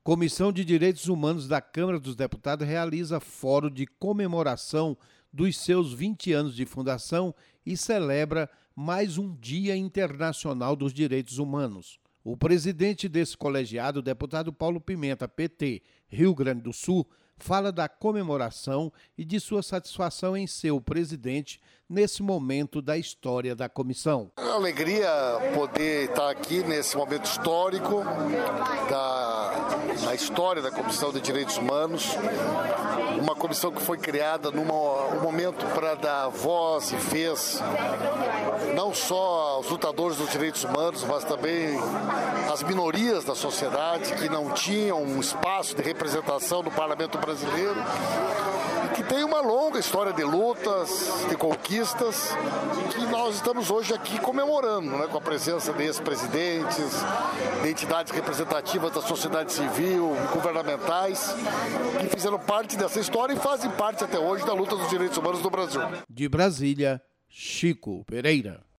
Comissão de Direitos Humanos da Câmara dos Deputados realiza fórum de comemoração dos seus 20 anos de fundação e celebra mais um Dia Internacional dos Direitos Humanos. O presidente desse colegiado, o deputado Paulo Pimenta, PT, Rio Grande do Sul, fala da comemoração e de sua satisfação em ser o presidente nesse momento da história da comissão. É uma alegria poder estar aqui nesse momento histórico da história da Comissão de Direitos Humanos, uma comissão que foi criada num momento para dar voz e vez não só aos lutadores dos direitos humanos, mas também às minorias da sociedade que não tinham um espaço de representação no Parlamento brasileiro e que tem uma longa história de lutas, de conquistas, que nós estamos hoje aqui comemorando, né, com a presença de ex-presidentes, de entidades representativas da sociedade civil, governamentais, que fizeram parte dessa história e fazem parte até hoje da luta dos direitos humanos no Brasil. De Brasília, Chico Pereira.